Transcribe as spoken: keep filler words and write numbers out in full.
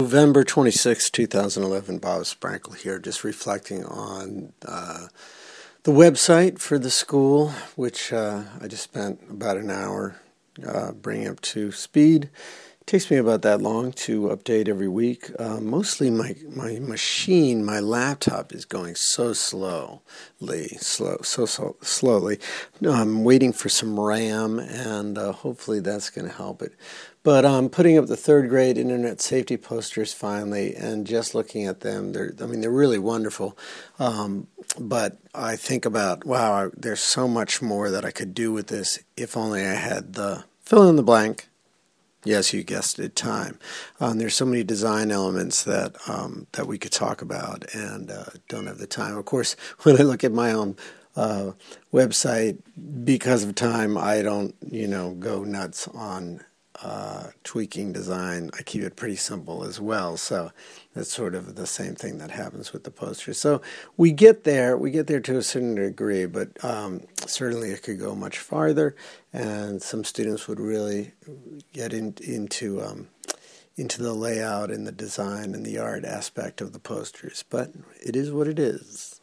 November twenty-sixth, two thousand eleven, Bob Sprankle here, just reflecting on uh, the website for the school, which uh, I just spent about an hour uh, bringing up to speed. It takes me about that long to update every week. Uh, mostly my, my machine, my laptop is going so slowly, slow, so, so slowly. I'm waiting for some RAM, and uh, hopefully that's going to help it. But I'm um, putting up the third grade internet safety posters finally, and just looking at them, they're, I mean, they're really wonderful. Um, but I think about, wow, there's so much more that I could do with this if only I had the fill in the blank. Yes, you guessed it, time. Um, there's so many design elements that um, that we could talk about, and uh, don't have the time. Of course, when I look at my own uh, website, because of time, I don't, you know, go nuts on uh, tweaking design. I keep it pretty simple as well. So that's sort of the same thing that happens with the posters. So we get there, we get there to a certain degree, but um, certainly it could go much farther, and some students would really get in, into um, into the layout and the design and the art aspect of the posters. But it is what it is.